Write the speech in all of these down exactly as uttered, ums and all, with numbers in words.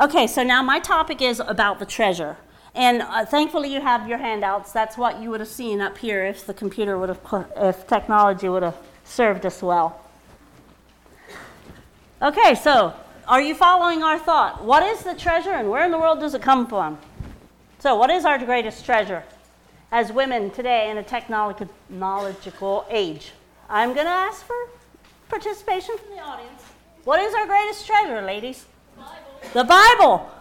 Okay, so now my topic is about the treasure. And uh, thankfully you have your handouts. That's what you would have seen up here if the computer would have, put, if technology would have served us well. Okay, so are you following our thought? What is the treasure and where in the world does it come from? So what is our greatest treasure as women today in a technological age? I'm going to ask for participation from the audience. What is our greatest treasure, ladies? Bible. The Bible.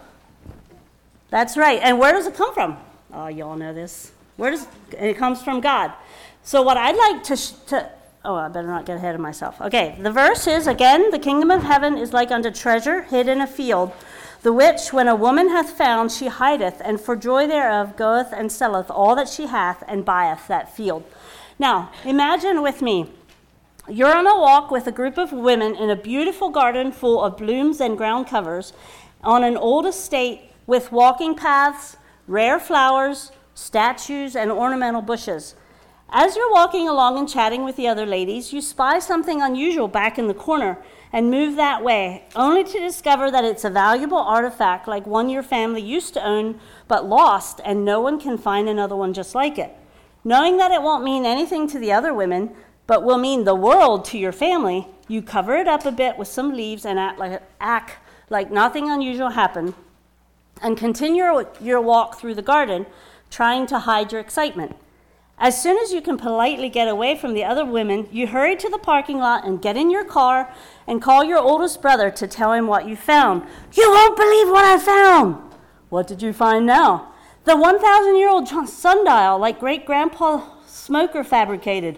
That's right. And where does it come from? Oh, y'all know this. Where does it comes from God. So what I'd like to, sh- to oh, I better not get ahead of myself. Okay, the verse is, again, the kingdom of heaven is like unto treasure hid in a field, the which when a woman hath found, she hideth, and for joy thereof goeth and selleth all that she hath, and buyeth that field. Now, imagine with me, you're on a walk with a group of women in a beautiful garden full of blooms and ground covers, on an old estate with walking paths, rare flowers, statues, and ornamental bushes. As you're walking along and chatting with the other ladies, you spy something unusual back in the corner and move that way, only to discover that it's a valuable artifact like one your family used to own but lost, and no one can find another one just like it. Knowing that it won't mean anything to the other women, but will mean the world to your family, you cover it up a bit with some leaves and act like, act like nothing unusual happened, and continue your walk through the garden, trying to hide your excitement. As soon as you can politely get away from the other women, you hurry to the parking lot and get in your car and call your oldest brother to tell him what you found. You won't believe what I found! What did you find now? The one thousand year old sundial like great-grandpa Smoker fabricated.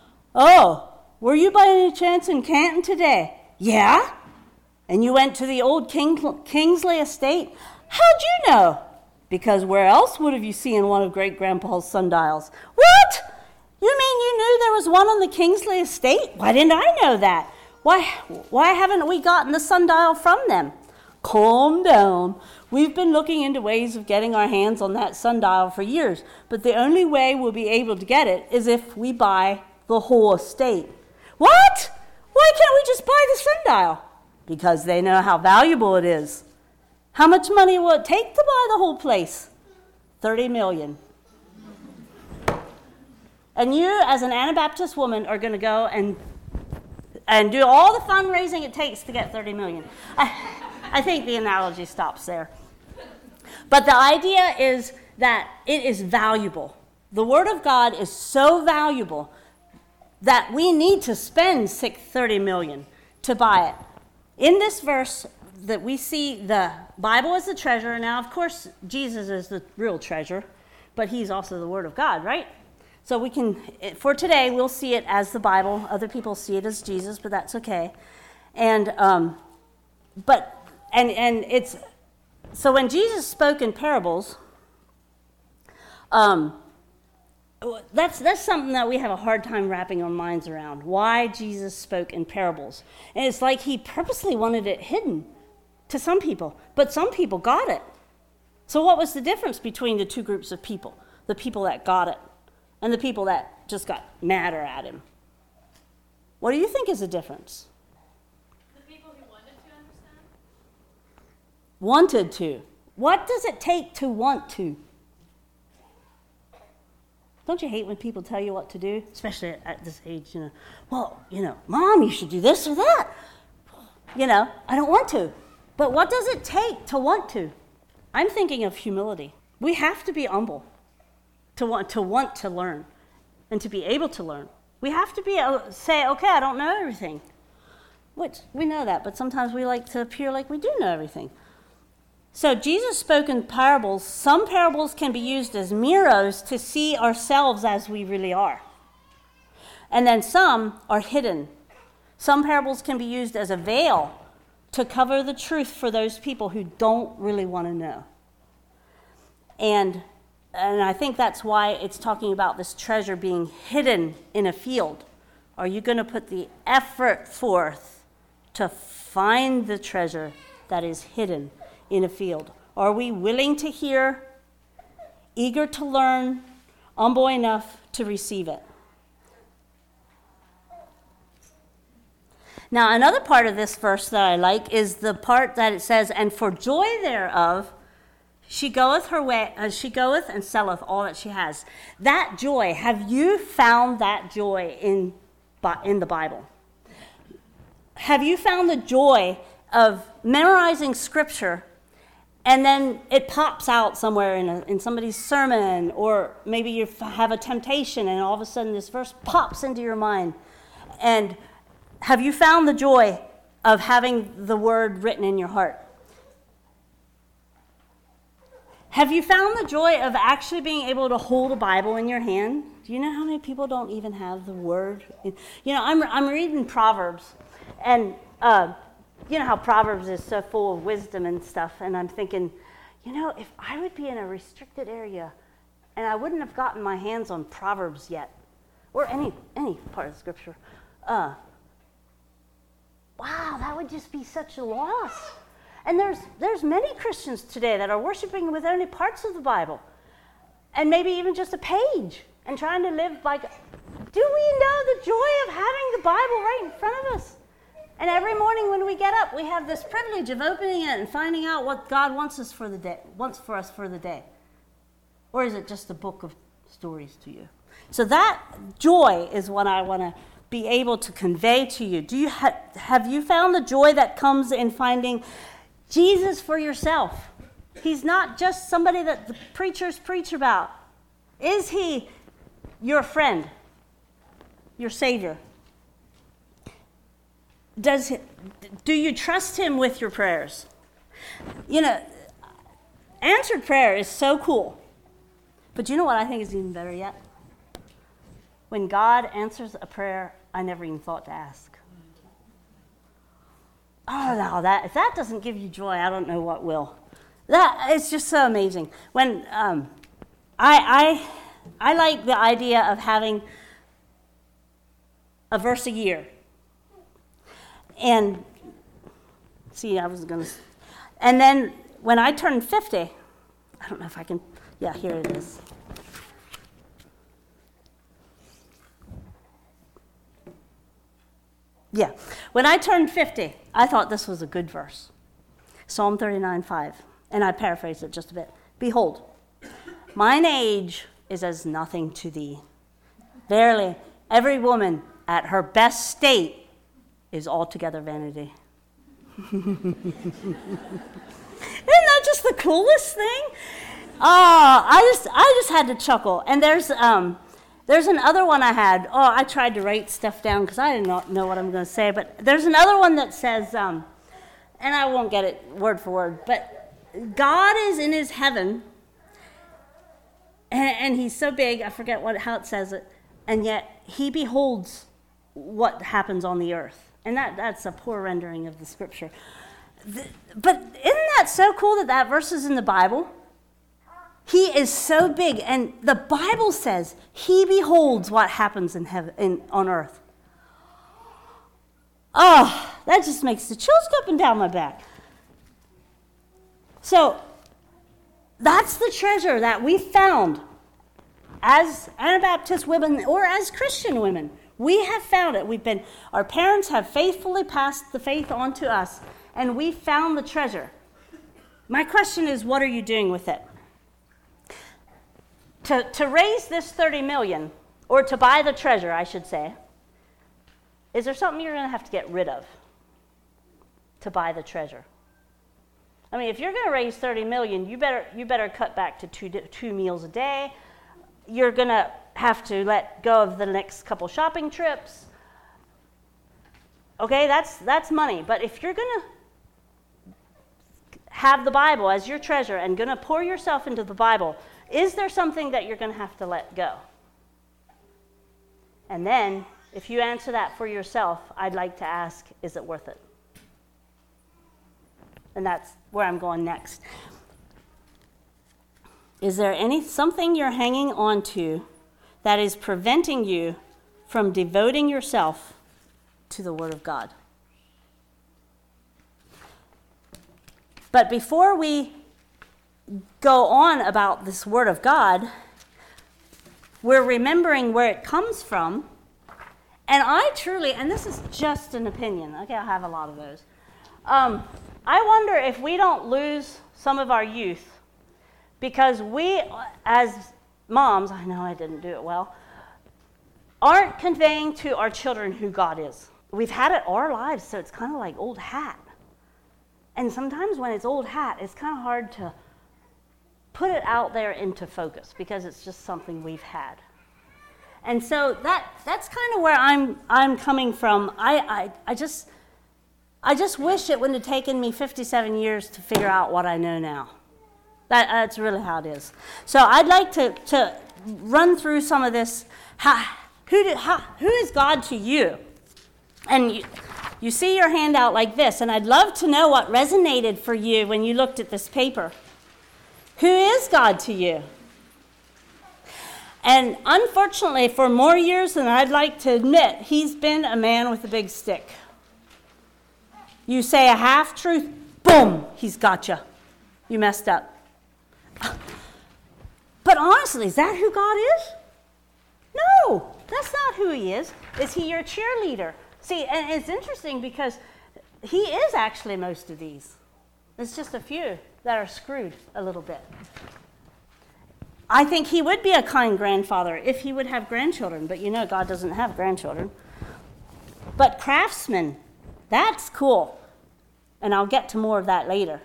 Oh, were you by any chance in Canton today? Yeah? And you went to the old King, Kingsley estate? How'd you know? Because where else would have you seen one of great-grandpa's sundials? What? You mean you knew there was one on the Kingsley estate? Why didn't I know that? Why, why haven't we gotten the sundial from them? Calm down. We've been looking into ways of getting our hands on that sundial for years, but the only way we'll be able to get it is if we buy the whole estate. What? Why can't we just buy the sundial? Because they know how valuable it is. How much money will it take to buy the whole place? thirty million. And you, as an Anabaptist woman, are going to go and and do all the fundraising it takes to get thirty million. I, I think the analogy stops there. But the idea is that it is valuable. The Word of God is so valuable that we need to spend thirty million to buy it. In this verse that we see the Bible is the treasure. Now, of course, Jesus is the real treasure, but he's also the Word of God, right? So we can, for today, we'll see it as the Bible. Other people see it as Jesus, but that's okay. And, um, but, and, and it's, so when Jesus spoke in parables, um, That's that's something that we have a hard time wrapping our minds around, why Jesus spoke in parables. And it's like he purposely wanted it hidden to some people, but some people got it. So what was the difference between the two groups of people? The people that got it and the people that just got madder at him. What do you think is the difference? The people who wanted to understand? Wanted to. What does it take to want to? Don't you hate when people tell you what to do? Especially at this age, you know. Well, you know, Mom, you should do this or that. You know, I don't want to. But what does it take to want to? I'm thinking of humility. We have to be humble to want to want to learn and to be able to learn. We have to be able to say, okay, I don't know everything. Which, we know that, but sometimes we like to appear like we do know everything. So Jesus spoke in parables. Some parables can be used as mirrors to see ourselves as we really are. And then some are hidden. Some parables can be used as a veil to cover the truth for those people who don't really want to know. And, and I think that's why it's talking about this treasure being hidden in a field. Are you going to put the effort forth to find the treasure that is hidden in a field? Are we willing to hear, eager to learn, humble enough to receive it? Now, another part of this verse that I like is the part that it says, and for joy thereof, she goeth her way, uh, she goeth and selleth all that she has. That joy, have you found that joy in, in the Bible? Have you found the joy of memorizing scripture and then it pops out somewhere in, a, in somebody's sermon, or maybe you have a temptation and all of a sudden this verse pops into your mind? And have you found the joy of having the word written in your heart? Have you found the joy of actually being able to hold a Bible in your hand? Do you know how many people don't even have the word? You know, I'm I'm reading Proverbs, and uh, you know how Proverbs is so full of wisdom and stuff, and I'm thinking, you know, if I would be in a restricted area, and I wouldn't have gotten my hands on Proverbs yet, or any any part of Scripture, uh, wow, that would just be such a loss. And there's there's many Christians today that are worshiping with only parts of the Bible, and maybe even just a page, and trying to live like. Do we know the joy of having the Bible right in front of us? And every morning when we get up, we have this privilege of opening it and finding out what God wants us for the day, wants for us for the day. Or is it just a book of stories to you? So that joy is what I want to be able to convey to you. Do you ha- have you found the joy that comes in finding Jesus for yourself? He's not just somebody that the preachers preach about. Is he your friend, your Savior? Does he, do you trust him with your prayers? You know, answered prayer is so cool. But you know what I think is even better yet? When God answers a prayer I never even thought to ask. Oh, no, that, if that doesn't give you joy, I don't know what will. That, it's just so amazing. When um, I, I, I like the idea of having a verse a year. And, see, I was going to, and then when I turned fifty, I don't know if I can, yeah, here it is. Yeah, when I turned fifty, I thought this was a good verse. Psalm thirty-nine five, and I paraphrase it just a bit. Behold, mine age is as nothing to thee. Verily, every woman at her best state is altogether vanity. Isn't that just the coolest thing? Oh, I just I just had to chuckle. And there's um there's another one I had. Oh, I tried to write stuff down because I did not know what I'm going to say. But there's another one that says, um, and I won't get it word for word, but God is in his heaven, and, and he's so big, I forget what how it says it, and yet he beholds what happens on the earth. And that, that's a poor rendering of the scripture. The, but isn't that so cool that that verse is in the Bible? He is so big, and the Bible says he beholds what happens in heaven, in, on earth. Oh, that just makes the chills go up and down my back. So that's the treasure that we found as Anabaptist women or as Christian women. We have found it. We've been, our parents have faithfully passed the faith on to us, and we found the treasure. My question is, what are you doing with it? To, to raise this thirty million dollars, or to buy the treasure, I should say, is there something you're going to have to get rid of to buy the treasure? I mean, if you're going to raise thirty million dollars, you better you better cut back to two two meals a day. You're going to have to let go of the next couple shopping trips. Okay, that's that's money. But if you're going to have the Bible as your treasure and going to pour yourself into the Bible, is there something that you're going to have to let go? And then, if you answer that for yourself, I'd like to ask, is it worth it? And that's where I'm going next. Is there any something you're hanging on to that is preventing you from devoting yourself to the Word of God? But before we go on about this Word of God, we're remembering where it comes from And I truly, and this is just an opinion, okay, I have a lot of those. Um, I wonder if we don't lose some of our youth because we, as moms, I know I didn't do it well, aren't conveying to our children who God is. We've had it all our lives, so it's kind of like old hat. And sometimes when it's old hat, it's kind of hard to put it out there into focus because it's just something we've had. And so that that's kind of where I'm I'm coming from. I, I I just I just wish it wouldn't have taken me fifty-seven years to figure out what I know now. That that's really how it is. So I'd like to to run through some of this. How, who did, how, who is God to you? And you, you see your handout like this, and I'd love to know what resonated for you when you looked at this paper. Who is God to you? And unfortunately, for more years than I'd like to admit, he's been a man with a big stick. You say a half-truth, boom, he's got you. You messed up. But honestly, is that who God is? No, that's not who he is. Is he your cheerleader? See, and it's interesting because he is actually most of these. There's just a few that are screwed a little bit. I think he would be a kind grandfather if he would have grandchildren, but you know God doesn't have grandchildren. But craftsman, that's cool. And I'll get to more of that later.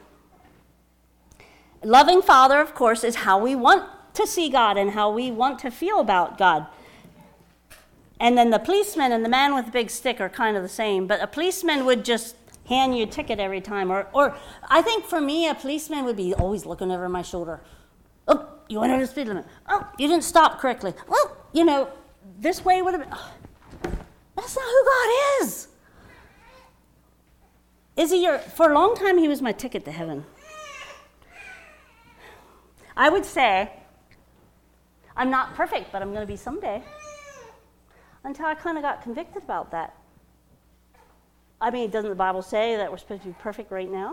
Loving father, of course, is how we want to see God and how we want to feel about God. And then the policeman and the man with the big stick are kind of the same, but a policeman would just hand you a ticket every time. Or, or I think for me, a policeman would be always looking over my shoulder. Oh, you went over the speed limit. Oh, you didn't stop correctly. Well, you know, this way would have been. Oh, that's not who God is. Is he your, for a long time, he was my ticket to heaven. I would say, I'm not perfect, but I'm going to be someday. Until I kind of got convicted about that. I mean, doesn't the Bible say that we're supposed to be perfect right now?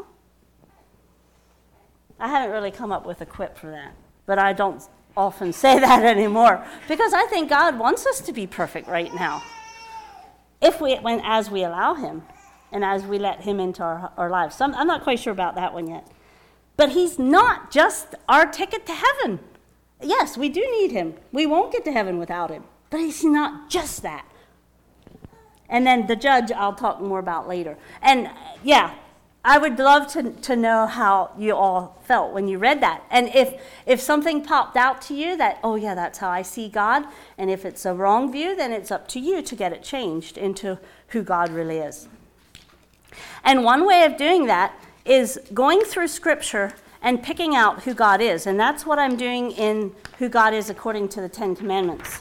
I haven't really come up with a quip for that. But I don't often say that anymore because I think God wants us to be perfect right now. If we, when, as we allow him and as we let him into our, our lives. So I'm, I'm not quite sure about that one yet. But he's not just our ticket to heaven. Yes, we do need him. We won't get to heaven without him. But he's not just that. And then the judge I'll talk more about later. And yeah, I would love to, to know how you all felt when you read that. And if, if something popped out to you that, oh yeah, that's how I see God, and if it's a wrong view, then it's up to you to get it changed into who God really is. And one way of doing that is going through Scripture and picking out who God is. And that's what I'm doing in Who God Is According to the Ten Commandments.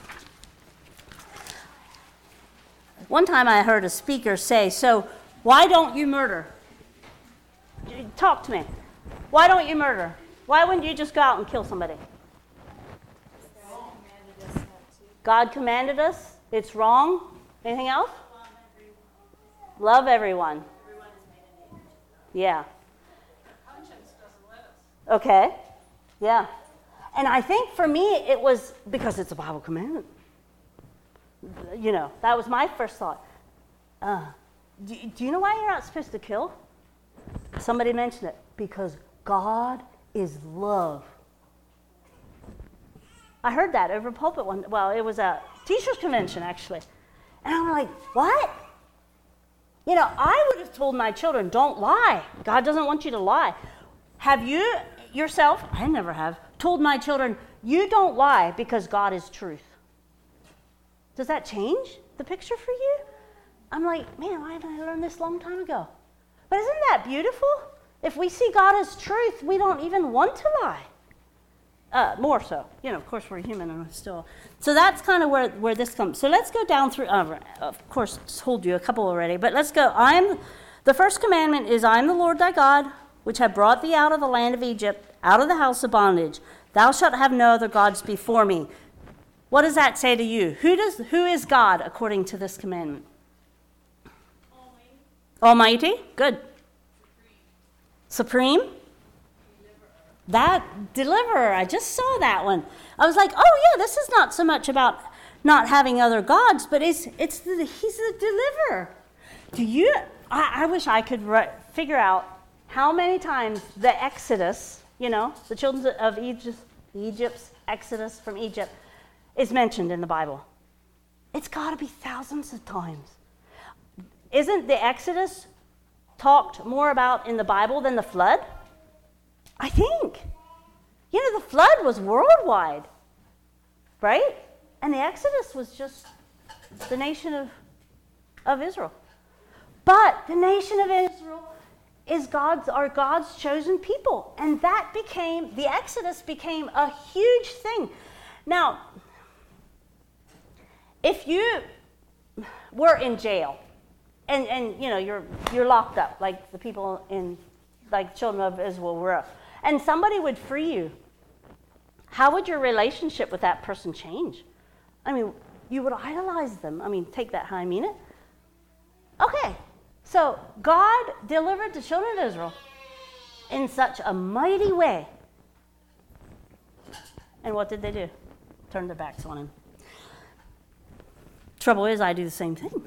One time I heard a speaker say, so why don't you murder? Talk to me. Why don't you murder? Why wouldn't you just go out and kill somebody? God commanded us. It's wrong. Anything else? Love everyone. Yeah. Okay. Yeah. And I think for me it was because it's a Bible commandment. You know, that was my first thought. Uh, do, do you know why you're not supposed to kill? Somebody mentioned it. Because God is love. I heard that over a pulpit one. Well, it was a teachers' convention, actually. And I'm like, what? You know, I would have told my children, don't lie. God doesn't want you to lie. Have you yourself, I never have, told my children, you don't lie because God is truth? Does that change the picture for you? I'm like, man, why didn't I learn this a long time ago? But isn't that beautiful? If we see God as truth, we don't even want to lie. Uh, more so. You know, of course, we're human and we're still. So that's kind of where, where this comes. So let's go down through, uh, of course, told you a couple already, but let's go. I'm, the first commandment is, I am the Lord thy God, which have brought thee out of the land of Egypt, out of the house of bondage. Thou shalt have no other gods before me. What does that say to you? Who does who is God according to this commandment? Almighty. Almighty? Good. Supreme? Supreme? That deliverer. I just saw that one. I was like, oh yeah, this is not so much about not having other gods, but it's it's the, he's the deliverer. Do you? I, I wish I could re- figure out how many times the Exodus, you know, the children of Egypt, Egypt's Exodus from Egypt, is mentioned in the Bible. It's got to be thousands of times. Isn't the Exodus talked more about in the Bible than the flood? I think. You know, the flood was worldwide, right? And the Exodus was just the nation of, of Israel. But the nation of Israel is God's, are God's chosen people. And that became, the Exodus became a huge thing. Now, if you were in jail, and, and you know, you're you're locked up, like the people in, like children of Israel were, and somebody would free you, how would your relationship with that person change? I mean, you would idolize them. I mean, take that how I mean it. Okay, so God delivered the children of Israel in such a mighty way. And what did they do? Turned their backs on him. Trouble is, I do the same thing.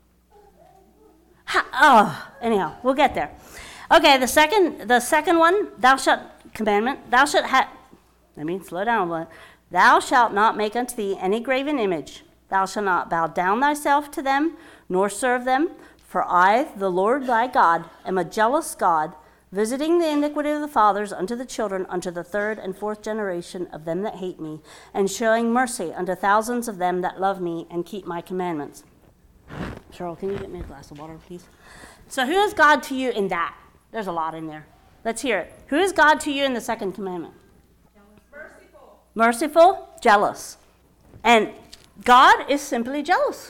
Ha, oh, anyhow, we'll get there. Okay, the second, the second one, thou shalt commandment, thou shalt have. Let me slow down a bit. Thou shalt not make unto thee any graven image. Thou shalt not bow down thyself to them, nor serve them. For I, the Lord thy God, am a jealous God, visiting the iniquity of the fathers unto the children, unto the third and fourth generation of them that hate me, and showing mercy unto thousands of them that love me and keep my commandments. Cheryl, can you get me a glass of water, please? So who is God to you in that? There's a lot in there. Let's hear it. Who is God to you in the second commandment? Merciful. Merciful, jealous. And God is simply jealous.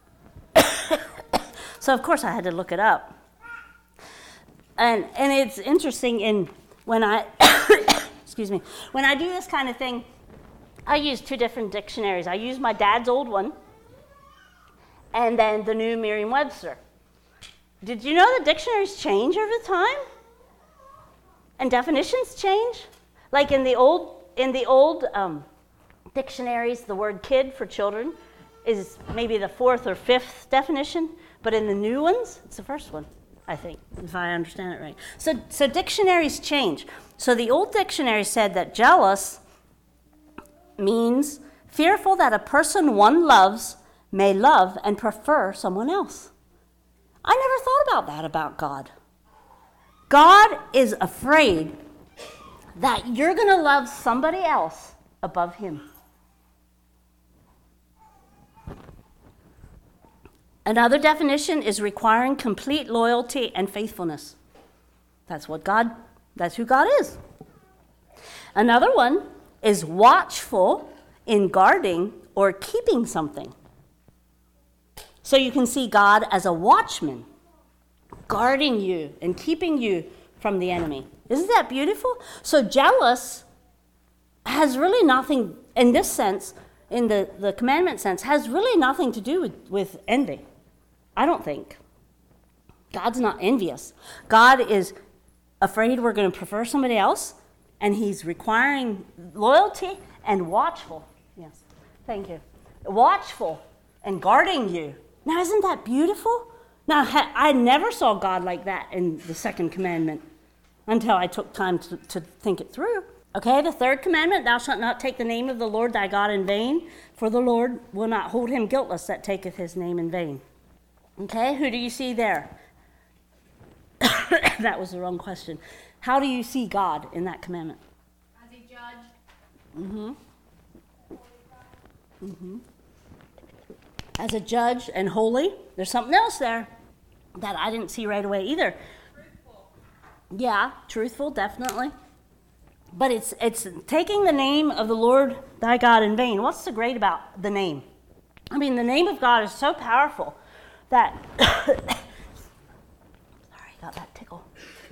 So, of course, I had to look it up. And and it's interesting in when I, excuse me, when I do this kind of thing, I use two different dictionaries. I use my dad's old one and then the new Merriam-Webster. Did you know that dictionaries change over time? And definitions change? Like in the old, in the old um, dictionaries, the word kid for children is maybe the fourth or fifth definition, but in the new ones, it's the first one, I think, if I understand it right. So, so dictionaries change. So the old dictionary said that jealous means fearful that a person one loves may love and prefer someone else. I never thought about that about God. God is afraid that you're going to love somebody else above him. Another definition is requiring complete loyalty and faithfulness. That's what God, that's who God is. Another one is watchful in guarding or keeping something. So you can see God as a watchman, guarding you and keeping you from the enemy. Isn't that beautiful? So jealous has really nothing, in this sense, in the, the commandment sense, has really nothing to do with, with envy. I don't think. God's not envious. God is afraid we're going to prefer somebody else, and he's requiring loyalty and watchful. Yes, thank you. Watchful and guarding you. Now, isn't that beautiful? Now, I never saw God like that in the second commandment until I took time to, to think it through. Okay, the third commandment, thou shalt not take the name of the Lord thy God in vain, for the Lord will not hold him guiltless that taketh his name in vain. Okay, who do you see there? That was the wrong question. How do you see God in that commandment? As a judge. Mm-hmm. Mm-hmm. As a judge and holy. There's something else there that I didn't see right away either. Truthful. Yeah, truthful, definitely. But it's it's taking the name of the Lord thy God in vain. What's so great about the name? I mean, the name of God is so powerful that, sorry, got that tickle.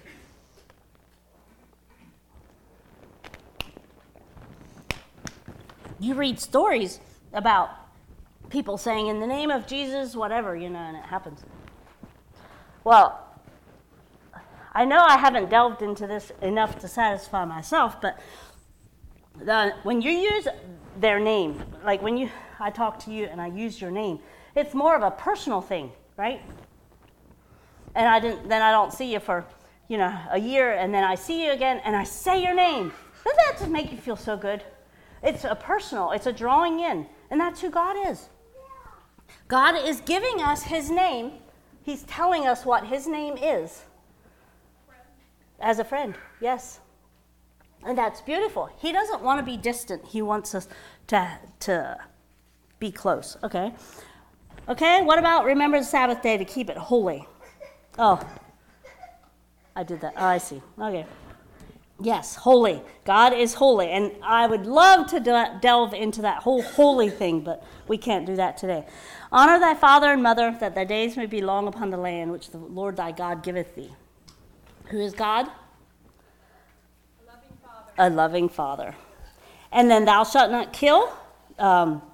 You read stories about people saying, in the name of Jesus, whatever, you know, and it happens. Well, I know I haven't delved into this enough to satisfy myself, but The, when you use their name, like when you, I talk to you and I use your name, it's more of a personal thing, right? And I didn't, then I don't see you for, you know, a year, and then I see you again, and I say your name. Doesn't that just make you feel so good? It's a personal, it's a drawing in, and that's who God is. God is giving us his name. He's telling us what his name is. As a friend, yes. And that's beautiful. He doesn't want to be distant. He wants us to, to be close, okay? Okay, what about remember the Sabbath day to keep it holy? Oh, I did that. Oh, I see. Okay. Yes, holy. God is holy. And I would love to de- delve into that whole holy thing, but we can't do that today. Honor thy father and mother, that thy days may be long upon the land which the Lord thy God giveth thee. Who is God? A loving father. A loving father. And then thou shalt not kill. Um,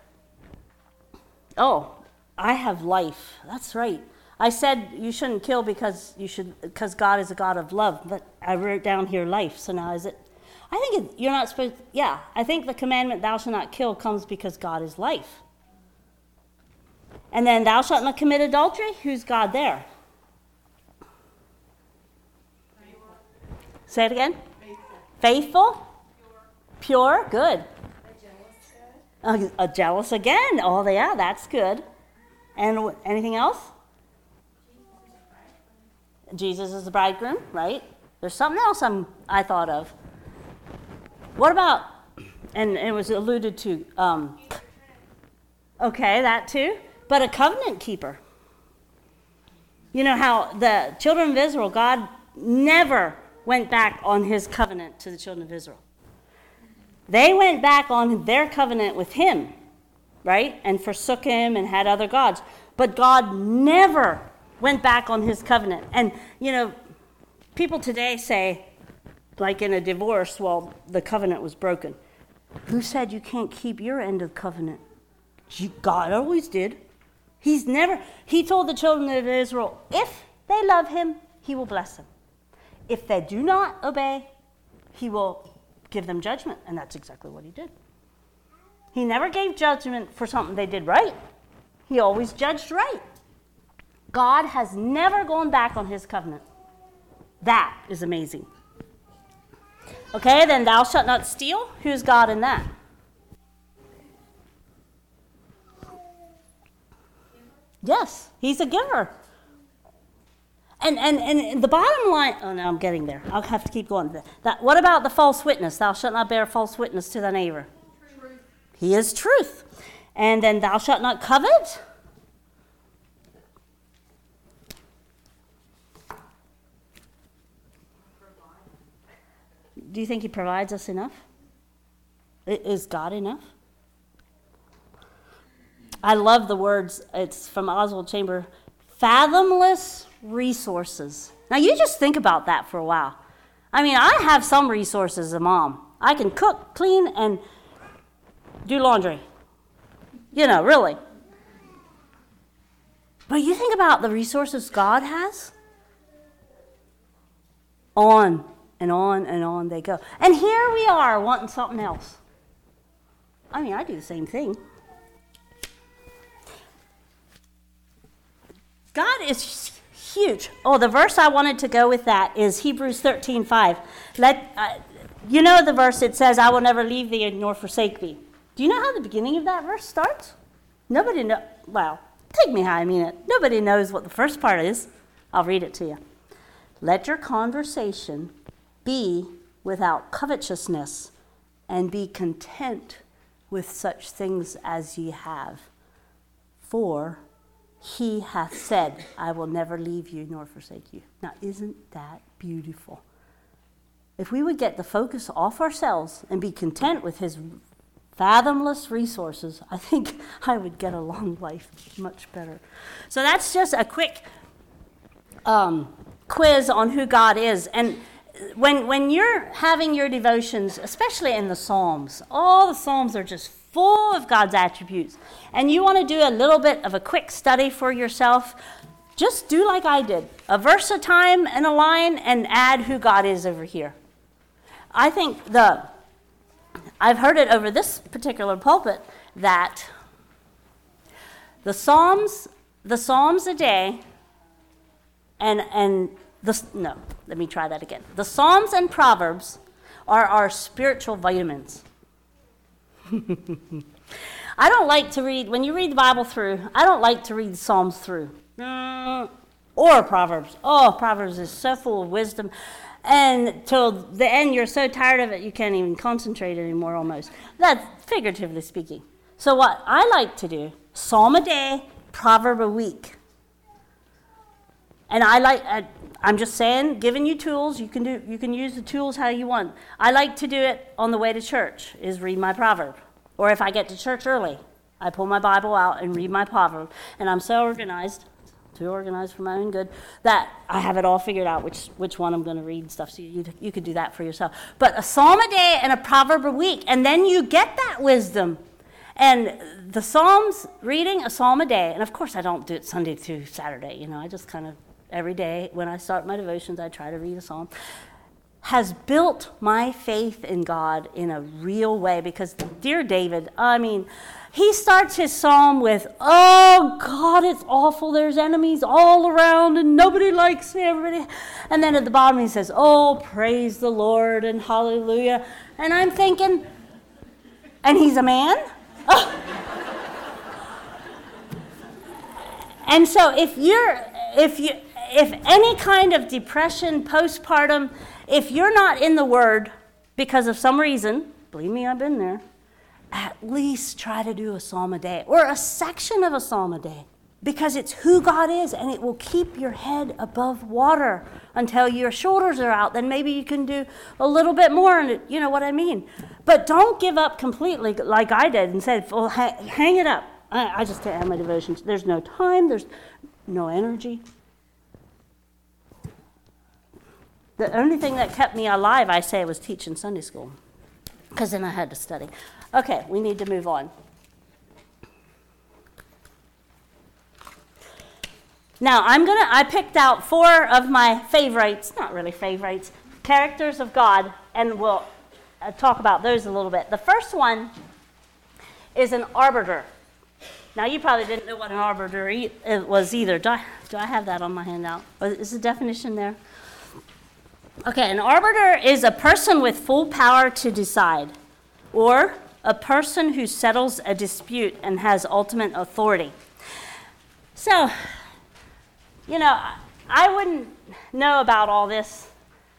oh, I have life. That's right. I said you shouldn't kill because you should because God is a God of love, but I wrote down here life. So now is it? I think it, you're not supposed. Yeah, I think the commandment "thou shalt not kill" comes because God is life. And then "thou shalt not commit adultery." Who's God there? Faithful. Say it again. Faithful. Faithful. Pure. Pure. Good. A jealous God. Uh, uh, jealous again. Oh, yeah, that's good. And w- anything else? Jesus is the bridegroom, right? There's something else I'm, I thought of. What about, and it was alluded to, um, okay, that too, but a covenant keeper. You know how the children of Israel, God never went back on his covenant to the children of Israel. They went back on their covenant with him, right? And forsook him and had other gods. But God never went back on his covenant. And, you know, people today say, like in a divorce, well, the covenant was broken. Who said you can't keep your end of covenant? God always did. He's never, he told the children of Israel, if they love him, he will bless them. If they do not obey, he will give them judgment. And that's exactly what he did. He never gave judgment for something they did right. He always judged right. God has never gone back on his covenant. That is amazing. Okay, then thou shalt not steal. Who's God in that? Yes, he's a giver. And, and and the bottom line, oh no, I'm getting there. I'll have to keep going. That, what about the false witness? Thou shalt not bear false witness to thy neighbor. Truth. He is truth. And then thou shalt not covet. Do you think he provides us enough? Is God enough? I love the words, it's from Oswald Chamber, fathomless resources. Now you just think about that for a while. I mean, I have some resources as a mom. I can cook, clean, and do laundry. You know, really. But you think about the resources God has? On and on and on they go. And here we are wanting something else. I mean, I do the same thing. God is huge. Oh, the verse I wanted to go with that is Hebrews thirteen five. Let uh, you know the verse, it says, I will never leave thee nor forsake thee. Do you know how the beginning of that verse starts? Nobody know. Well, take me how I mean it. Nobody knows what the first part is. I'll read it to you. Let your conversation be without covetousness, and be content with such things as ye have. For he hath said, I will never leave you nor forsake you. Now, isn't that beautiful? If we would get the focus off ourselves and be content with his fathomless resources, I think I would get a long life much better. So that's just a quick um, quiz on who God is. And when when you're having your devotions, especially in the Psalms, all the Psalms are just full of God's attributes. And you want to do a little bit of a quick study for yourself, just do like I did. A verse a time and a line, and add who God is over here. I think the I've heard it over this particular pulpit that the Psalms, the Psalms a day, and and the no, let me try that again. The Psalms and Proverbs are our spiritual vitamins. I don't like to read, when you read the Bible through, I don't like to read the Psalms through. Mm, or Proverbs. Oh, Proverbs is so full of wisdom. And till the end, you're so tired of it, you can't even concentrate anymore almost. That's figuratively speaking. So what I like to do, Psalm a day, Proverb a week. And I like, I, I'm just saying, giving you tools. You can do, you can use the tools how you want. I like to do it on the way to church, is read my proverb. Or if I get to church early, I pull my Bible out and read my proverb. And I'm so organized, too organized for my own good, that I have it all figured out which which one I'm going to read and stuff. So you you could do that for yourself. But a psalm a day and a proverb a week, and then you get that wisdom. And the Psalms, reading a psalm a day, and of course I don't do it Sunday through Saturday. You know, I just kind of every day when I start my devotions, I try to read a psalm. Has built my faith in God in a real way, because dear David, I mean, he starts his psalm with, oh God, it's awful, there's enemies all around and nobody likes me, everybody. And then at the bottom he says, oh, praise the Lord and hallelujah. And I'm thinking, and he's a man? Oh. And so if you're, if you, if any kind of depression, postpartum, if you're not in the Word because of some reason, believe me, I've been there, at least try to do a psalm a day or a section of a psalm a day, because it's who God is, and it will keep your head above water until your shoulders are out. Then maybe you can do a little bit more, and you know what I mean. But don't give up completely like I did and said, well, ha- hang it up. I, I just can't have my devotions. There's no time. There's no energy. The only thing that kept me alive, I say, was teaching Sunday school, because then I had to study. Okay, we need to move on. Now, I'm gonna, I picked out four of my favorites, not really favorites, characters of God, and we'll uh, talk about those a little bit. The first one is an arbiter. Now, you probably didn't know what an arbiter e- was either. Do I, do I have that on my handout? Is the definition there? Okay, an arbiter is a person with full power to decide, or a person who settles a dispute and has ultimate authority. So, you know, I wouldn't know about all this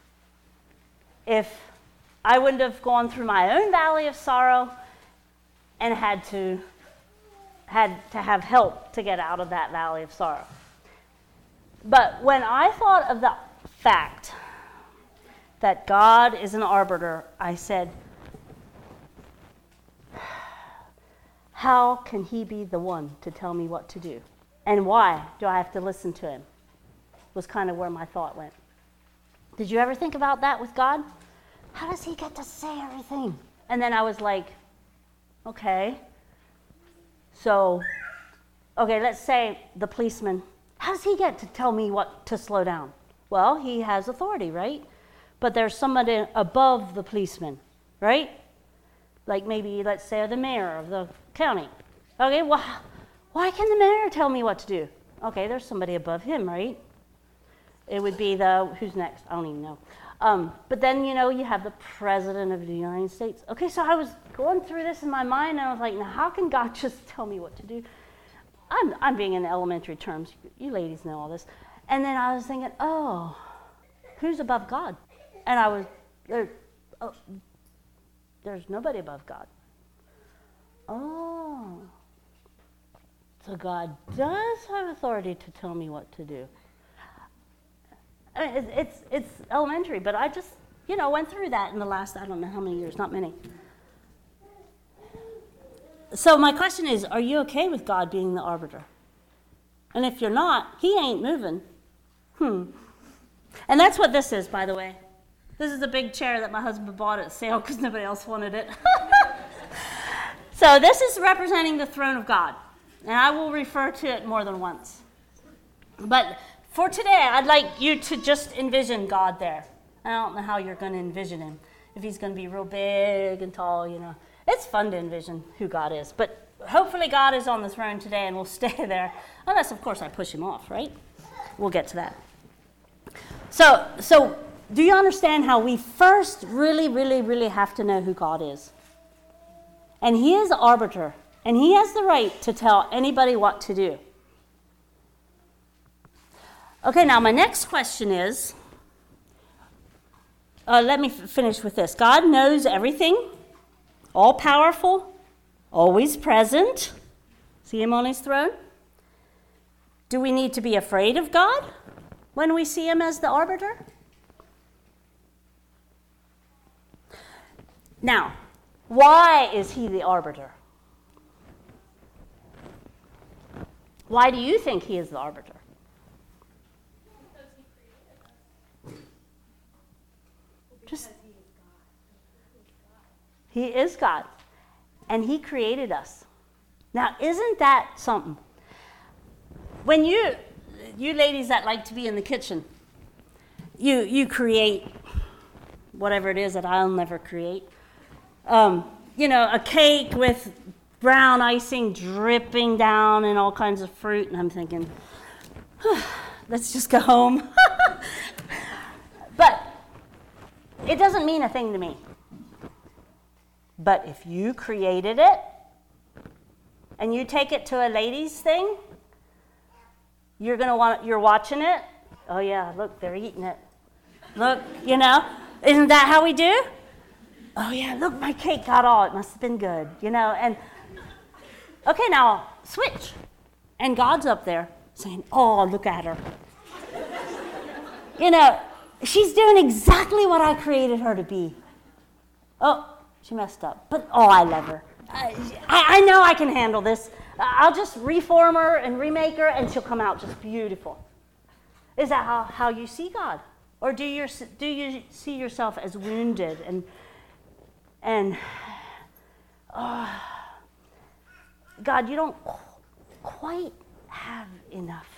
if I wouldn't have gone through my own valley of sorrow and had to had to have help to get out of that valley of sorrow. But when I thought of the fact that God is an arbiter, I said, how can he be the one to tell me what to do? And why do I have to listen to him? Was kind of where my thought went. Did you ever think about that with God? How does he get to say everything? And then I was like, okay. So, okay, let's say the policeman. How does he get to tell me what to slow down? Well, he has authority, right? But there's somebody above the policeman, right? Like maybe, let's say, the mayor of the county. Okay, well, why can the mayor tell me what to do? Okay, there's somebody above him, right? It would be the, who's next? I don't even know. Um, but then, you know, you have the president of the United States. Okay, so I was going through this in my mind, and I was like, now, how can God just tell me what to do? I'm, I'm being in elementary terms. You ladies know all this. And then I was thinking, oh, who's above God? And I was, there, oh, there's nobody above God. Oh. So God does have authority to tell me what to do. I mean, it's, it's, it's elementary, but I just, you know, went through that in the last, I don't know how many years, not many. So my question is, are you okay with God being the arbiter? And if you're not, he ain't moving. Hmm. And that's what this is, by the way. This is a big chair that my husband bought at sale because nobody else wanted it. So this is representing the throne of God. And I will refer to it more than once. But for today, I'd like you to just envision God there. I don't know how you're going to envision him. if he's going to be real big and tall, you know. It's fun to envision who God is. But hopefully God is on the throne today and will stay there. Unless, of course, I push him off, right? We'll get to that. So, so do you understand how we first really, really, really have to know who God is? And he is the arbiter. And he has the right to tell anybody what to do. Okay, now my next question is, uh, let me f- finish with this. God knows everything, all-powerful, always present. See him on his throne? Do we need to be afraid of God when we see him as the arbiter? Now, why is he the arbiter? Why do you think he is the arbiter? Just, he is God. And he created us. Now, isn't that something? When you, you ladies that like to be in the kitchen, you you create whatever it is that I'll never create. Um, you know, a cake with brown icing dripping down and all kinds of fruit, and I'm thinking, let's just go home. But it doesn't mean a thing to me. But if you created it, and you take it to a ladies' thing, you're gonna want, you're watching it. Oh yeah, look, they're eating it. Look, you know, isn't that how we do? Oh yeah, look, my cake got all, it must have been good, you know, and okay, now switch. And God's up there saying, oh, look at her. You know, she's doing exactly what I created her to be. Oh, she messed up, but oh, I love her. I, I know I can handle this. I'll just reform her and remake her, and she'll come out just beautiful. Is that how, how you see God? Or do you, do you see yourself as wounded and, and oh, God, you don't quite have enough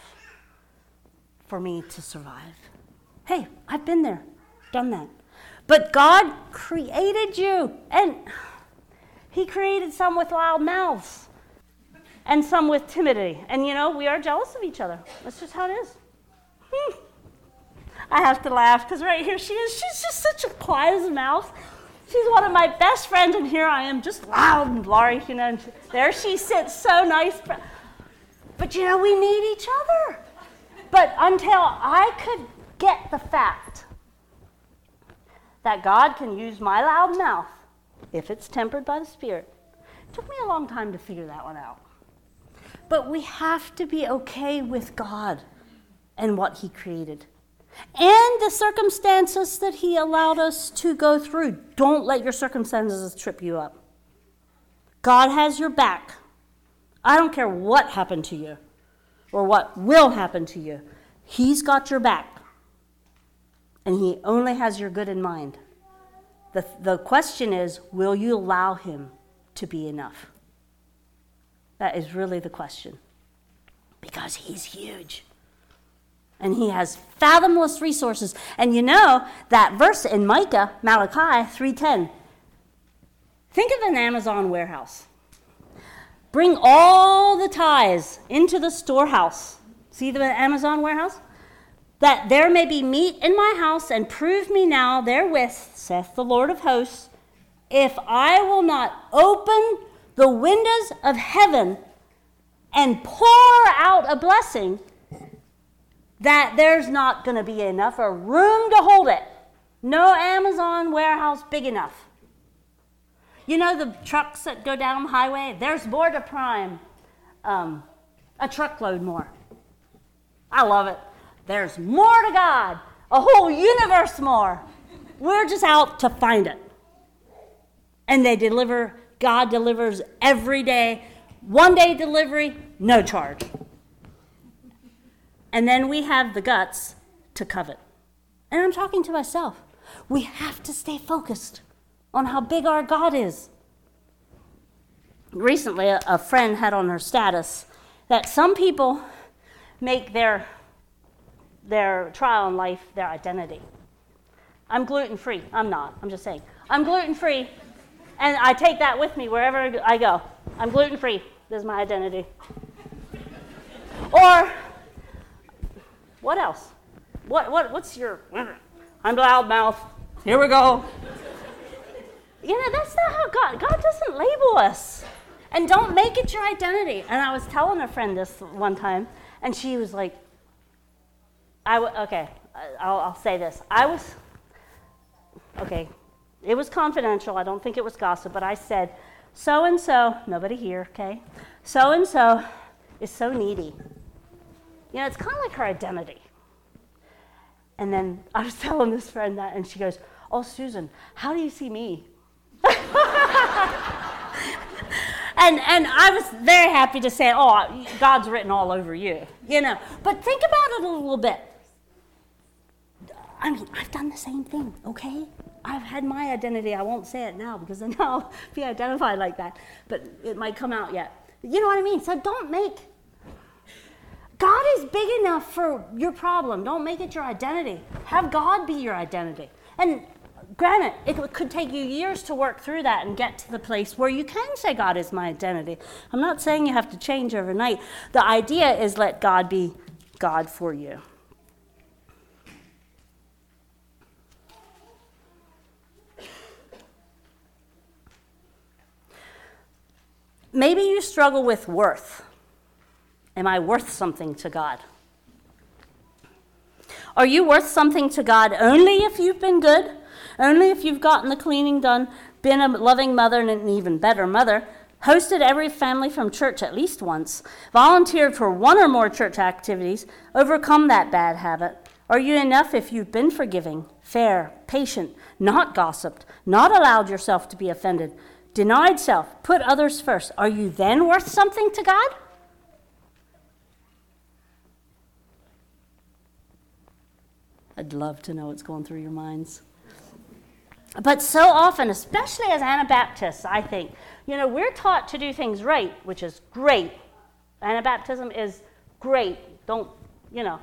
for me to survive? Hey, I've been there, done that. But God created you, and he created some with loud mouths and some with timidity. And, you know, we are jealous of each other. That's just how it is. Hmm. I have to laugh because right here she is. She's just such a quiet as a mouse. She's one of my best friends, and here I am just loud and Laurie, you know. And she, there she sits, so nice. But, you know, we need each other. But until I could get the fact that God can use my loud mouth if it's tempered by the Spirit, it took me a long time to figure that one out. But we have to be okay with God and what he created. And the circumstances that he allowed us to go through. Don't let your circumstances trip you up. God has your back. I don't care what happened to you or what will happen to you. He's got your back. And he only has your good in mind. The, the question is, will you allow him to be enough? That is really the question. Because he's huge. And he has fathomless resources. And you know that verse in Micah, Malachi three ten. Think of an Amazon warehouse. Bring all the tithes into the storehouse. See the Amazon warehouse? That there may be meat in my house, and prove me now therewith, saith the Lord of hosts, if I will not open the windows of heaven and pour out a blessing, that there's not going to be enough or room to hold it. No Amazon warehouse big enough. You know the trucks that go down the highway? There's more to prime. Um, a truckload more. I love it. There's more to God. A whole universe more. We're just out to find it. And they deliver, God delivers every day. One day delivery, no charge. And then we have the guts to covet. And I'm talking to myself. We have to stay focused on how big our God is. Recently, a, a friend had on her status that some people make their, their trial in life their identity. I'm gluten-free. I'm not. I'm just saying. I'm gluten-free. And I take that with me wherever I go. I'm gluten-free. This is my identity. Or, what else? What what what's your, I'm loudmouth. Here we go. You know, that's not how God, God doesn't label us. And don't make it your identity. And I was telling a friend this one time, and she was like, I w- okay, I'll, I'll say this. I was, okay, it was confidential. I don't think it was gossip, but I said, so-and-so, nobody here, okay, so-and-so is so needy. You know, it's kind of like her identity. And then I was telling this friend that, and she goes, oh, Susan, how do you see me? And and I was very happy to say, oh, God's written all over you, you know. But think about it a little bit. I mean, I've done the same thing, okay? I've had my identity. I won't say it now because then I'll be identified like that. But it might come out yet. You know what I mean? So don't make... God is big enough for your problem. Don't make it your identity. Have God be your identity. And granted, it could take you years to work through that and get to the place where you can say God is my identity. I'm not saying you have to change overnight. The idea is let God be God for you. Maybe you struggle with worth. Am I worth something to God? Are you worth something to God only if you've been good? Only if you've gotten the cleaning done, been a loving mother and an even better mother, hosted every family from church at least once, volunteered for one or more church activities, overcome that bad habit? Are you enough if you've been forgiving, fair, patient, not gossiped, not allowed yourself to be offended, denied self, put others first? Are you then worth something to God? I'd love to know what's going through your minds. But so often, especially as Anabaptists, I think, you know, we're taught to do things right, which is great. Anabaptism is great. Don't, you know.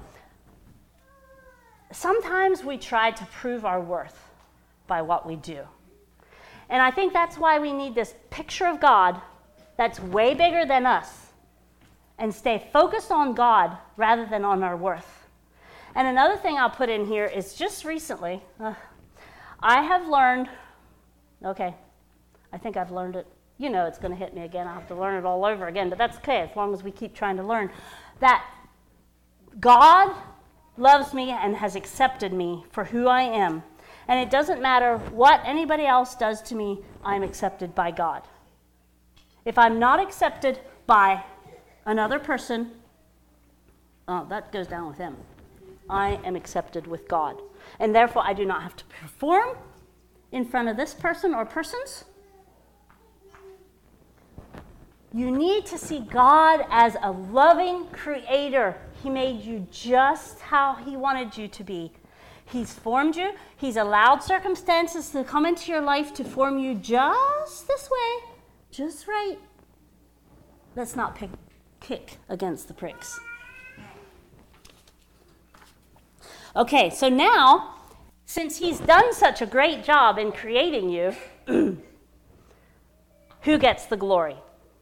Sometimes we try to prove our worth by what we do. And I think that's why we need this picture of God that's way bigger than us and stay focused on God rather than on our worth. And another thing I'll put in here is just recently, uh, I have learned, okay, I think I've learned it. You know it's going to hit me again. I'll have to learn it all over again, but that's okay as long as we keep trying to learn. That God loves me and has accepted me for who I am. And it doesn't matter what anybody else does to me, I'm accepted by God. If I'm not accepted by another person, oh, that goes down with him. I am accepted with God. And therefore, I do not have to perform in front of this person or persons. You need to see God as a loving creator. He made you just how he wanted you to be. He's formed you. He's allowed circumstances to come into your life to form you just this way, just right. Let's not pick, kick against the pricks. Okay, so now, since he's done such a great job in creating you, who gets the glory?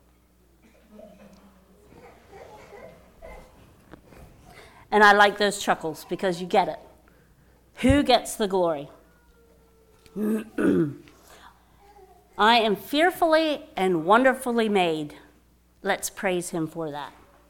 And I like those chuckles because you get it. Who gets the glory? I am fearfully and wonderfully made. Let's praise him for that.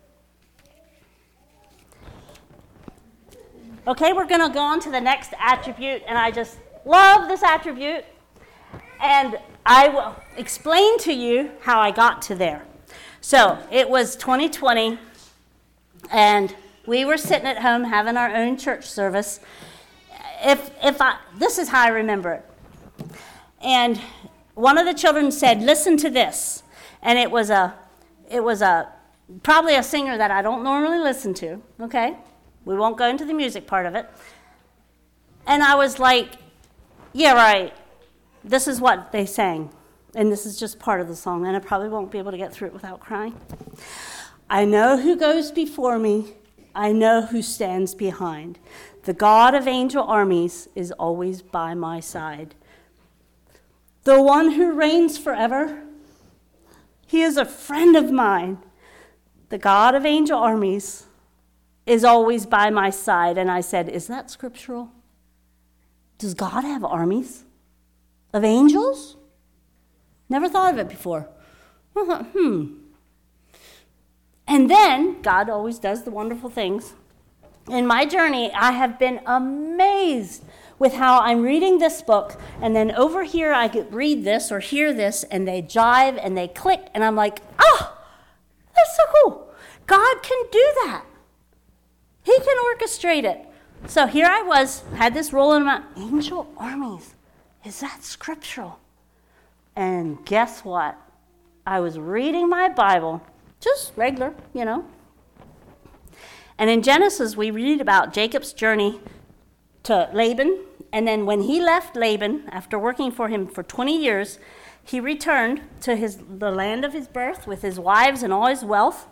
Okay, we're going to go on to the next attribute, and I just love this attribute. And I will explain to you how I got to there. So it was twenty twenty, and we were sitting at home having our own church service. If if I this is how I remember it. And one of the children said, "Listen to this," and it was a it was a probably a singer that I don't normally listen to. Okay. We won't go into the music part of it. And I was like, yeah, right. This is what they sang. And this is just part of the song, and I probably won't be able to get through it without crying. I know who goes before me. I know who stands behind. The God of angel armies is always by my side. the one who reigns forever. He is a friend of mine. The God of angel armies is always by my side. And I said, is that scriptural? Does God have armies of angels? Never thought of it before. I thought, hmm. And then, God always does the wonderful things. In my journey, I have been amazed with how I'm reading this book, and then over here I could read this or hear this, and they jive and they click, and I'm like, oh, that's so cool. God can do that. He can orchestrate it. So here I was, had this rolling in my angel armies. Is that scriptural? And guess what? I was reading my Bible, just regular, you know. And in Genesis, we read about Jacob's journey to Laban. And then when he left Laban, after working for him for twenty years, he returned to his the land of his birth with his wives and all his wealth.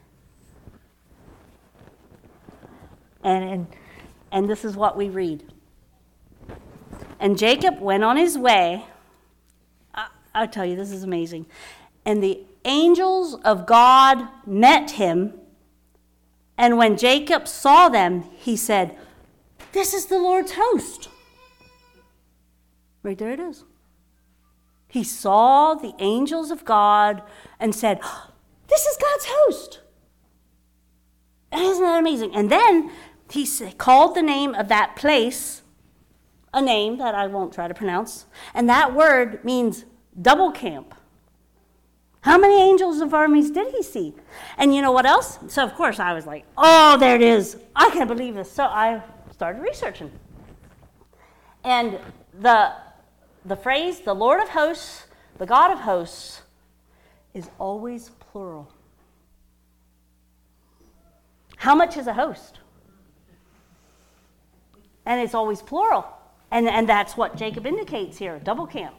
And, and, and this is what we read. And Jacob went on his way. I, I'll tell you, this is amazing. And the angels of God met him. And when Jacob saw them, he said, this is the Lord's host. Right there it is. He saw the angels of God and said, this is God's host. Isn't that amazing? And then he called the name of that place, a name that I won't try to pronounce, and that word means double camp. How many angels of armies did he see? And you know what else? So, of course, I was like, oh, there it is. I can't believe this. So I started researching. And the, the phrase, the Lord of hosts, the God of hosts, is always plural. How much is a host? And it's always plural. And, and that's what Jacob indicates here, double camp.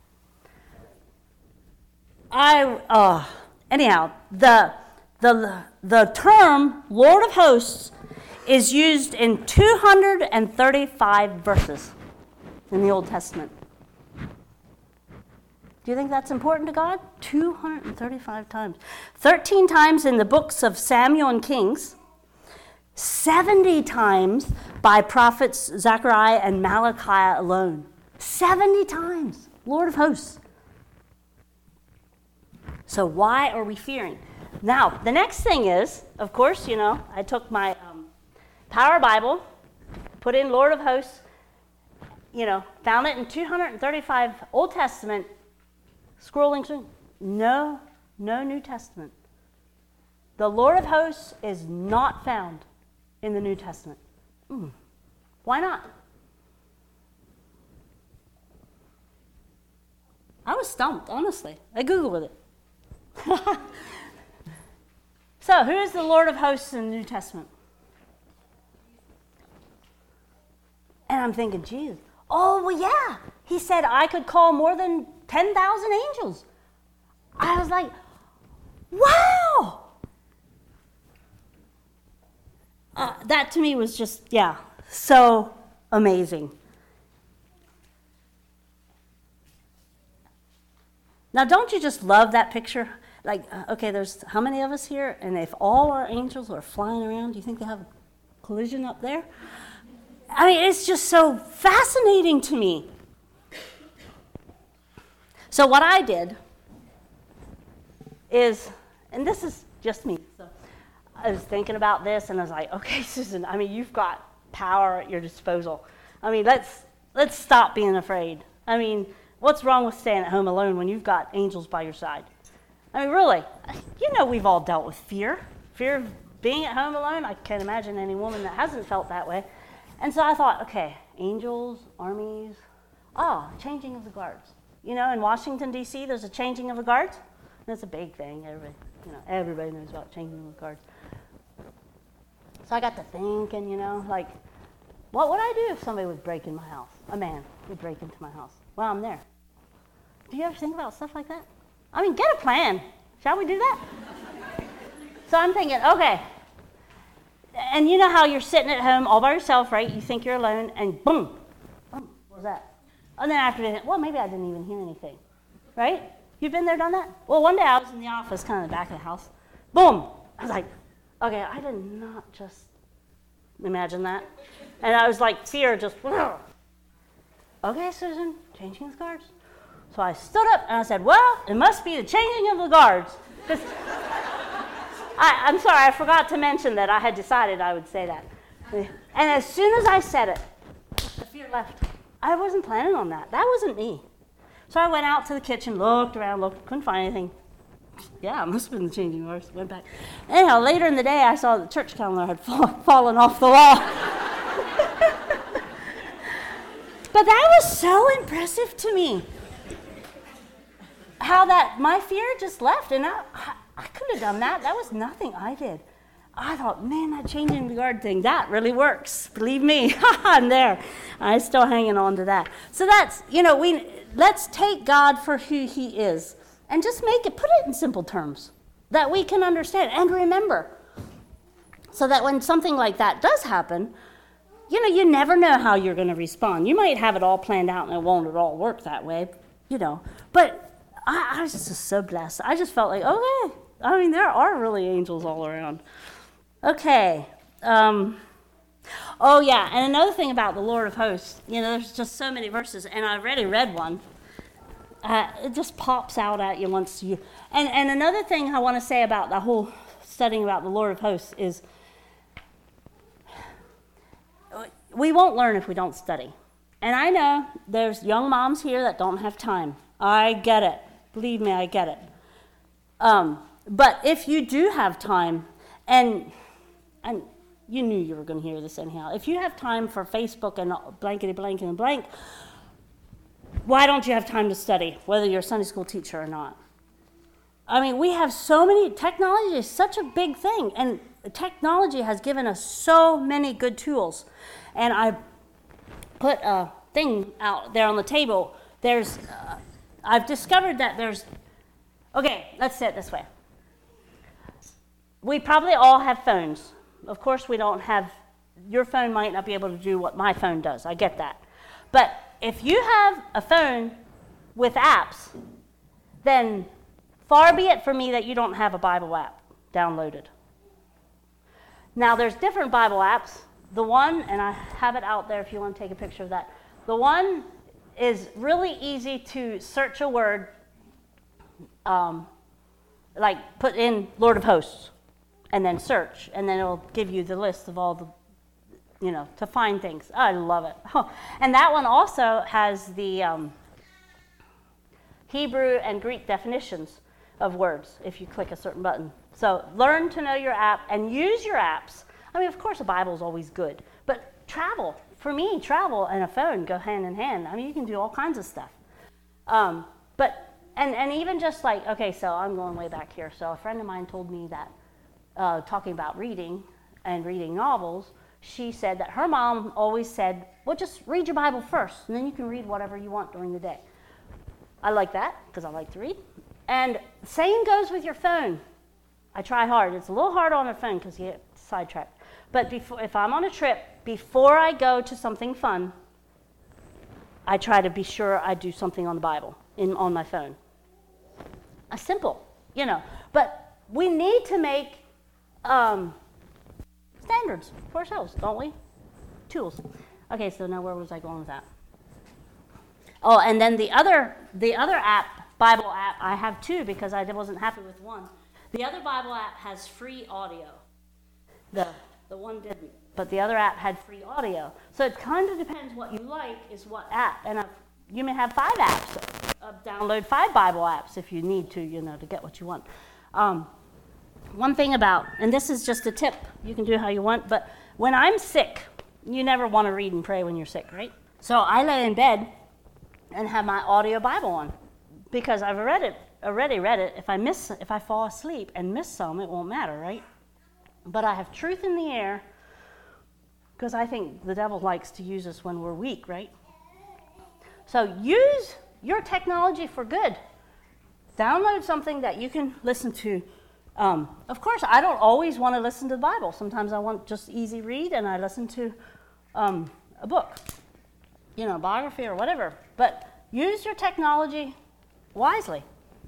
I uh, anyhow, the the the term Lord of Hosts is used in two hundred thirty-five verses in the Old Testament. Do you think that's important to God? two hundred thirty-five times. thirteen times in the books of Samuel and Kings. seventy times by prophets Zechariah and Malachi alone. seventy times. Lord of Hosts. So why are we fearing? Now, the next thing is, of course, you know, I took my um, Power Bible, put in Lord of Hosts, you know, found it in two hundred thirty-five Old Testament, scrolling through. No, no New Testament. The Lord of Hosts is not found in the New Testament. Mm. Why not? I was stumped, honestly. I Googled it. So, who is the Lord of Hosts in the New Testament? And I'm thinking, Jesus. Oh, well, yeah. He said I could call more than ten thousand angels. I was like, wow. Uh, that to me was just, yeah, so amazing. Now, don't you just love that picture? Like, uh, okay, there's how many of us here? And if all our angels are flying around, do you think they have a collision up there? I mean, it's just so fascinating to me. So what I did is, and this is just me, so I was thinking about this, and I was like, okay, Susan, I mean, you've got power at your disposal. I mean, let's let's stop being afraid. I mean, what's wrong with staying at home alone when you've got angels by your side? I mean, really, you know we've all dealt with fear. Fear of being at home alone. I can't imagine any woman that hasn't felt that way. And so I thought, okay, angels, armies, oh, changing of the guards. You know, in Washington, D C, there's a changing of the guards. That's a big thing. Everybody, you know, everybody knows about changing of the guards. So I got to thinking, you know, like, what would I do if somebody would break in my house? A man would break into my house. Well, I'm there. Do you ever think about stuff like that? I mean, get a plan. Shall we do that? So I'm thinking, okay. And you know how you're sitting at home all by yourself, right? You think you're alone, and boom. Boom. What was that? And then after that, well, maybe I didn't even hear anything, right? You've been there, done that? Well, one day I was in the office, kind of in the back of the house. Boom! I was like, okay, I did not just imagine that. And I was like, fear just, okay, Susan, changing the guards. So I stood up and I said, well, it must be the changing of the guards. I, I'm sorry, I forgot to mention that I had decided I would say that. And as soon as I said it, the fear left. I wasn't planning on that. That wasn't me. So I went out to the kitchen, looked around, looked, couldn't find anything. Yeah, it must have been the changing guards. Went back. Anyhow, later in the day, I saw the church calendar had fall, fallen off the wall. But that was so impressive to me. How that my fear just left, and I, I, I could have done that. That was nothing I did. I thought, man, that changing the guard thing, that really works. Believe me, I'm there. I'm still hanging on to that. So that's, you know, we let's take God for who he is and just make it, put it in simple terms that we can understand and remember. So that when something like that does happen, you know, you never know how you're going to respond. You might have it all planned out and it won't at all work that way, you know. But I, I was just so blessed. I just felt like, okay, I mean, there are really angels all around. Okay. Um, oh, yeah, and another thing about the Lord of Hosts, you know, there's just so many verses, and I already read one. Uh, it just pops out at you once you... And, and another thing I want to say about the whole studying about the Lord of Hosts is we won't learn if we don't study. And I know there's young moms here that don't have time. I get it. Believe me, I get it. Um, but if you do have time, and and you knew you were going to hear this anyhow, if you have time for Facebook and blankety blank and blank, why don't you have time to study, whether you're a Sunday school teacher or not? I mean, we have so many, technology is such a big thing, and technology has given us so many good tools. And I put a thing out there on the table. There's, uh, I've discovered that there's, okay, let's say it this way. We probably all have phones. Of course, we don't have, your phone might not be able to do what my phone does. I get that. But if you have a phone with apps, then far be it for me that you don't have a Bible app downloaded. Now, there's different Bible apps. The one, and I have it out there if you want to take a picture of that. The one is really easy to search a word, um, like put in Lord of Hosts, and then search, and then it'll give you the list of all the, you know, to find things. I love it. Oh, and that one also has the um, Hebrew and Greek definitions of words if you click a certain button. So learn to know your app and use your apps. I mean, of course, a Bible is always good, but travel, for me, travel and a phone go hand in hand. I mean, you can do all kinds of stuff. Um, but, and, and even just like, okay, so I'm going way back here. So a friend of mine told me that, uh, talking about reading and reading novels, she said that her mom always said, well, just read your Bible first, and then you can read whatever you want during the day. I like that, because I like to read. And same goes with your phone. I try hard. It's a little hard on a phone because you get sidetracked. But before, if I'm on a trip, before I go to something fun, I try to be sure I do something on the Bible in on my phone. A simple, you know. But we need to make um, standards for ourselves, don't we? Tools. Okay, so now where was I going with that? Oh, and then the other the other app, Bible app, I have two because I wasn't happy with one. The other Bible app has free audio. The the one didn't, but the other app had free audio. So it kind of depends what you like is what app. And I've, you may have five apps. Uh, download five Bible apps if you need to, you know, to get what you want. Um, one thing about, and this is just a tip, you can do how you want, but when I'm sick, you never want to read and pray when you're sick, right? So I lay in bed and have my audio Bible on because I've read it, already read it. If I miss, if I fall asleep and miss some, it won't matter, right? But I have truth in the air because I think the devil likes to use us when we're weak, right? So use your technology for good. Download something that you can listen to. Um, of course, I don't always want to listen to the Bible. Sometimes I want just easy read and I listen to um, a book. you know, biography or whatever. But use your technology wisely.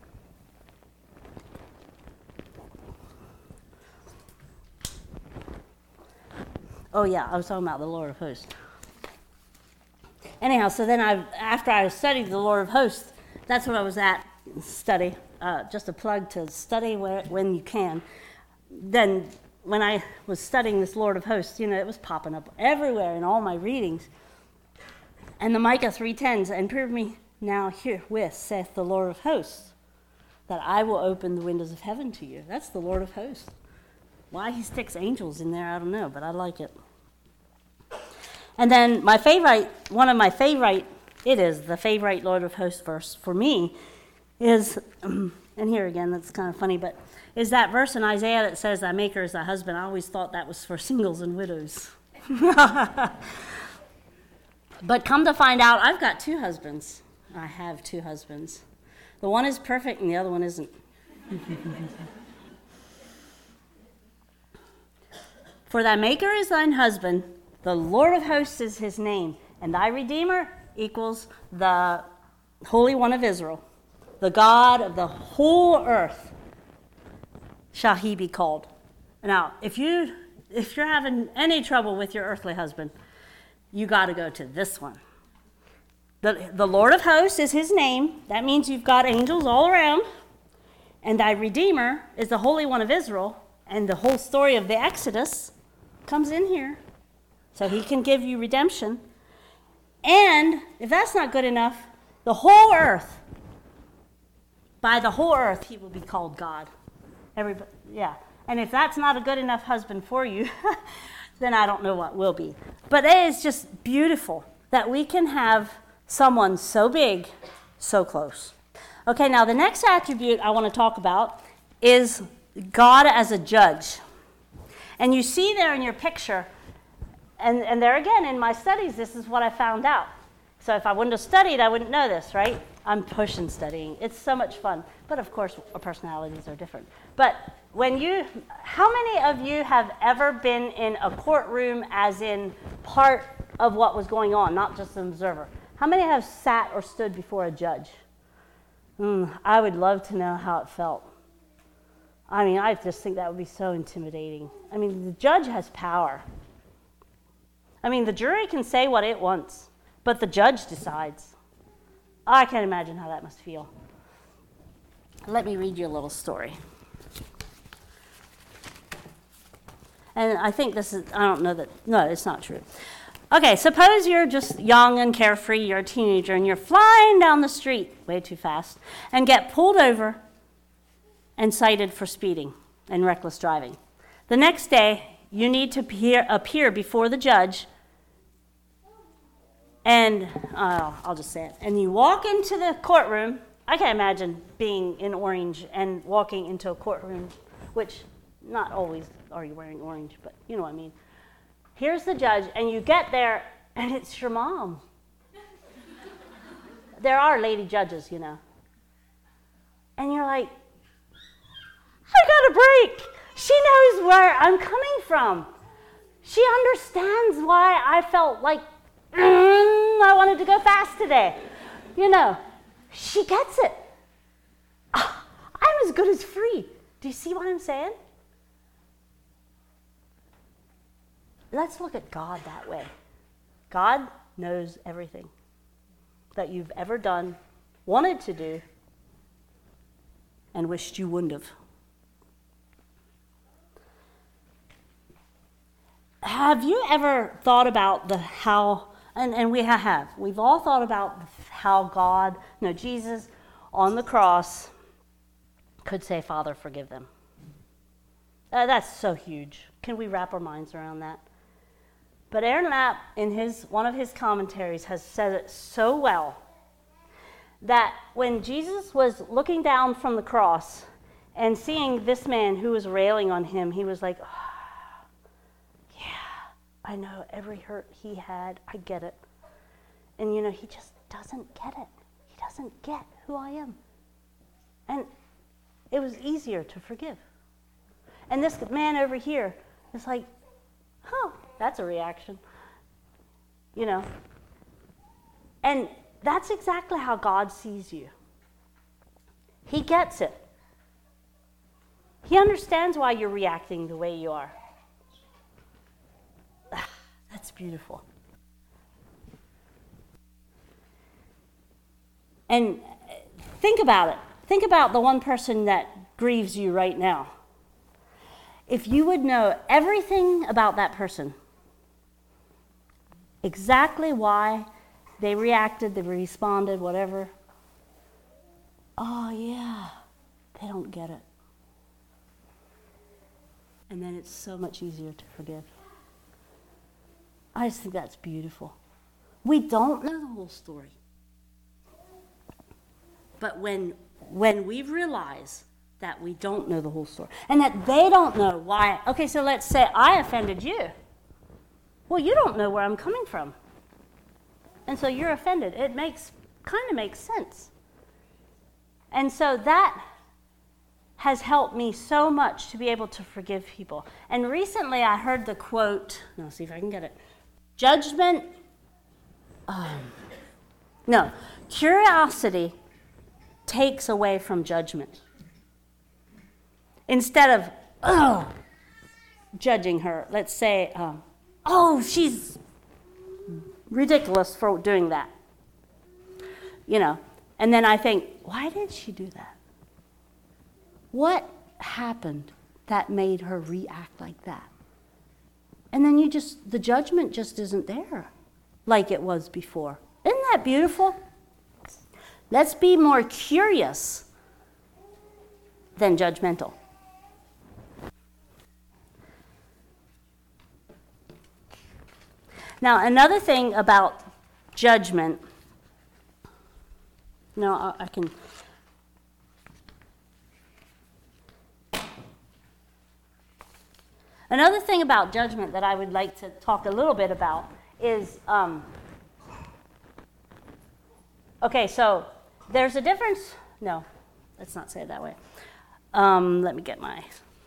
Oh yeah, I was talking about the Lord of Hosts. Anyhow, so then I, after I studied the Lord of Hosts, that's what I was at, study, uh, just a plug to study where, when you can. Then when I was studying this Lord of Hosts, you know, it was popping up everywhere in all my readings. And the Micah three ten, and prove me now herewith, saith the Lord of Hosts, that I will open the windows of heaven to you. That's the Lord of Hosts. Why he sticks angels in there, I don't know, but I like it. And then my favorite, one of my favorite, it is the favorite Lord of Hosts verse for me, is, and here again, that's kind of funny, but is that verse in Isaiah that says, thy maker is thy husband. I always thought that was for singles and widows. But come to find out, I've got two husbands. I have two husbands. The one is perfect and the other one isn't. For thy maker is thine husband, the Lord of Hosts is his name, and thy Redeemer equals the Holy One of Israel. The God of the whole earth shall he be called. Now, if, you, if you're having any trouble with your earthly husband, you got to go to this one. The, the Lord of Hosts is his name. That means you've got angels all around. And thy Redeemer is the Holy One of Israel, and the whole story of the Exodus comes in here. So he can give you redemption. And if that's not good enough, the whole earth, by the whole earth, he will be called God. Everybody, yeah. And if that's not a good enough husband for you, then I don't know what will be. But it is just beautiful that we can have someone so big, so close. Okay, now the next attribute I want to talk about is God as a judge. And you see there in your picture, and, and there again, in my studies, this is what I found out. So if I wouldn't have studied, I wouldn't know this, right? I'm pushing studying. It's so much fun. But of course, our personalities are different. But when you, how many of you have ever been in a courtroom as in part of what was going on, not just an observer? How many have sat or stood before a judge? Mm, I would love to know how it felt. I mean, I just think that would be so intimidating. I mean, the judge has power. I mean, the jury can say what it wants, but the judge decides. I can't imagine how that must feel. Let me read you a little story. And I think this is, I don't know that, no, it's not true. Okay, suppose you're just young and carefree, you're a teenager, and you're flying down the street way too fast and get pulled over and cited for speeding and reckless driving. The next day, you need to appear, appear before the judge, and uh, I'll just say it, and you walk into the courtroom. I can't imagine being in orange and walking into a courtroom, which not always are you wearing orange, but you know what I mean. Here's the judge, and you get there, and it's your mom. There are lady judges, you know. And you're like, I got a break. She knows where I'm coming from. She understands why I felt like mm, I wanted to go fast today. You know, she gets it. Ah, I'm as good as free. Do you see what I'm saying? Let's look at God that way. God knows everything that you've ever done, wanted to do, and wished you wouldn't have. Have you ever thought about the how, and, and we have, we've all thought about how God, no, Jesus on the cross could say, Father, forgive them. Uh, that's so huge. Can we wrap our minds around that? But Aaron Lapp, in his one of his commentaries, has said it so well that when Jesus was looking down from the cross and seeing this man who was railing on him, he was like, oh, yeah, I know every hurt he had. I get it. And, you know, he just doesn't get it. He doesn't get who I am. And it was easier to forgive. And this man over here is like, oh, that's a reaction. You know, And that's exactly how God sees you. He gets it. He understands why you're reacting the way you are. That's beautiful. And think about it. Think about the one person that grieves you right now. If you would know everything about that person, exactly why they reacted, they responded, whatever. Oh, yeah, they don't get it. And then it's so much easier to forgive. I just think that's beautiful. We don't know the whole story. But when, when we realize that we don't know the whole story, and that they don't know why, okay, so let's say I offended you. Well, you don't know where I'm coming from. And so you're offended. It makes, kind of makes sense. And so that has helped me so much to be able to forgive people. And recently I heard the quote, let's see if I can get it. Judgment, um, no, curiosity takes away from judgment. Instead of, oh, judging her, let's say, um, oh, she's ridiculous for doing that. You know, and then I think, why did she do that? What happened that made her react like that? And then you just, the judgment just isn't there like it was before. Isn't that beautiful? Let's be more curious than judgmental. Now, another thing about judgment, no, I, I can, another thing about judgment that I would like to talk a little bit about is, um, okay, so there's a difference, no, let's not say it that way. Um, let me get my,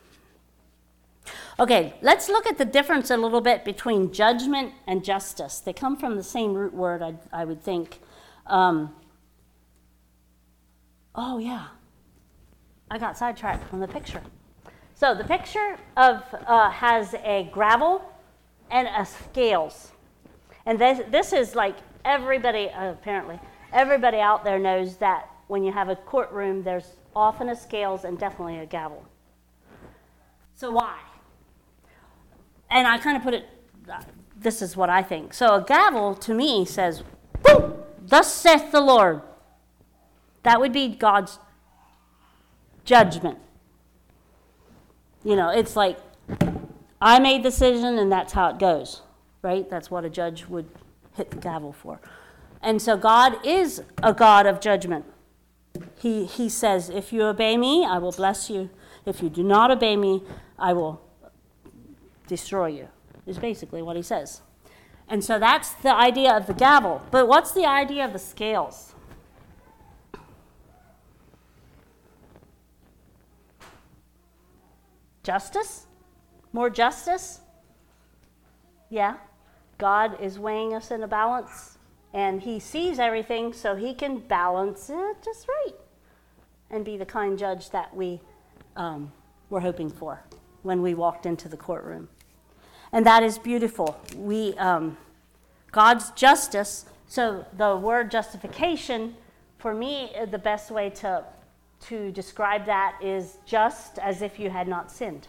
okay, let's look at the difference a little bit between judgment and justice. They come from the same root word, I, I would think. Um, oh, yeah. I got sidetracked from the picture. So the picture of uh, has a gravel and a scales. And this, this is like everybody, uh, apparently, everybody out there knows that when you have a courtroom, there's often a scales and definitely a gavel. So why? And I kind of put it, this is what I think. So a gavel, to me, says, boom, thus saith the Lord. That would be God's judgment. You know, it's like, I made the decision and that's how it goes, right? That's what a judge would hit the gavel for. And so God is a God of judgment. He, he says, if you obey me, I will bless you. If you do not obey me, I will destroy you, is basically what he says. And so that's the idea of the gavel. But what's the idea of the scales? Justice? More justice? Yeah. God is weighing us in a balance, and he sees everything, so he can balance it just right and be the kind judge that we um, were hoping for when we walked into the courtroom. And that is beautiful. We, um, God's justice, so the word justification, for me, the best way to, to describe that is just as if you had not sinned.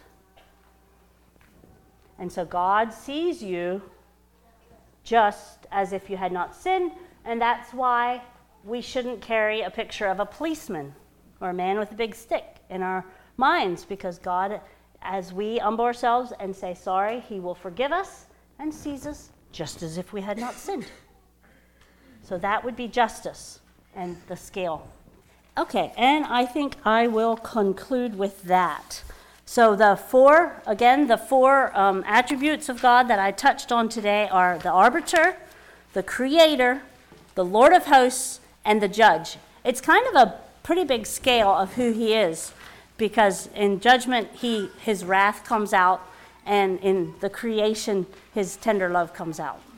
And so God sees you just as if you had not sinned, and that's why we shouldn't carry a picture of a policeman or a man with a big stick in our minds, because God, as we humble ourselves and say sorry, he will forgive us and sees us just as if we had not sinned. So that would be justice and the scale. Okay, and I think I will conclude with that. So the four, again, the four um, attributes of God that I touched on today are the arbiter, the creator, the Lord of hosts, and the judge. It's kind of a pretty big scale of who he is, because in judgment, he his wrath comes out, and in the creation, his tender love comes out.